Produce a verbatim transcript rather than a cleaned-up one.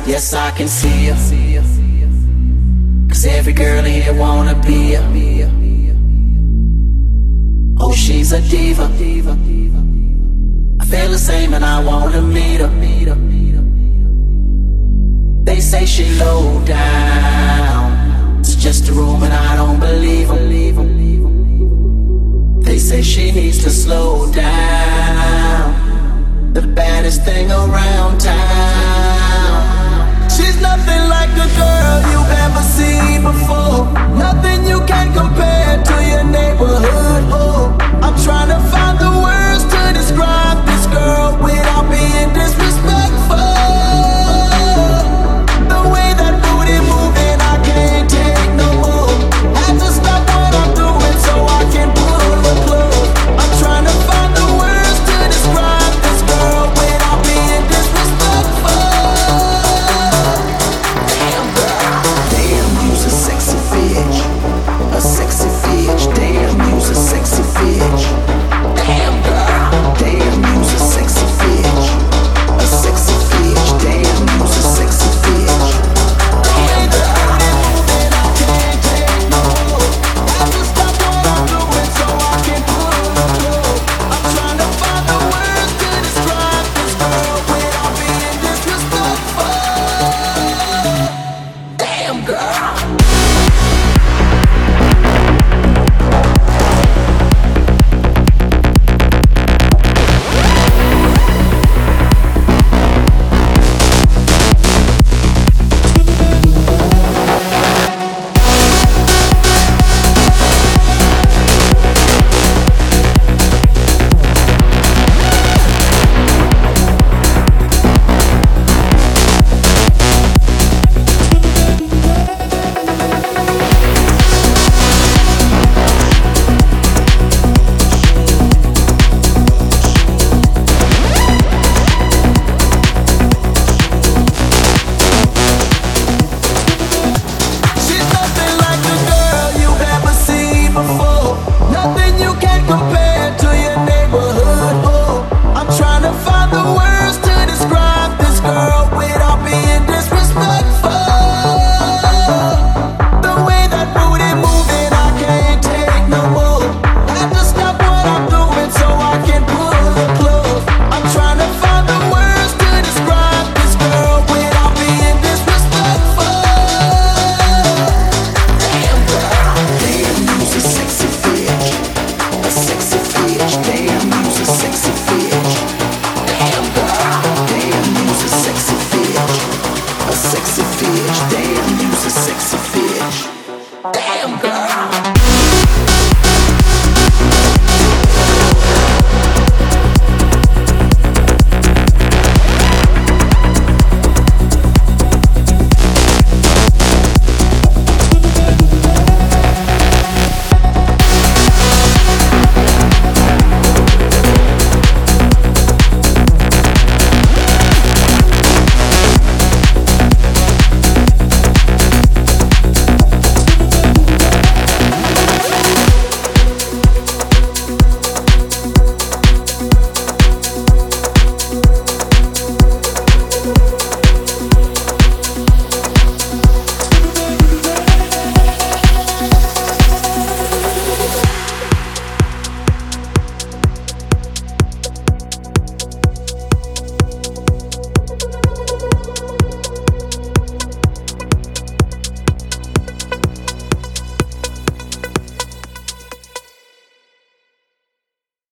Yes, I can see her. Cause every girl in here wanna be her. Oh, she's a diva. I feel the same and I wanna meet her. They say she low down, it's just a room and I don't believe them. They say she needs to slow down, the baddest thing around town. She's nothing like a girl you've ever seen before, nothing you can compare to your neighborhood. Oh, I'm trying to find the words to describe this girl without being disrespectful. The way that booty moving, I can't take no more. Have to stop what I'm doing so I can pull the plug. I'm trying to find the words to describe this girl without being disrespectful. Damn girl, damn, you's a sexy bitch, a sexy bitch. Damn, you's a sexy bitch. Damn girl, damn, you's a sexy bitch, a sexy bitch. Damn, you's a sexy bitch. Damn girl, and I can't take no more. Have to stop what I'm doing so I can pull the plug. I'm trying to find the words to describe this girl without being disrespectful. Damn girl. She's nothing like a girl you've ever seen before, nothing you can compare.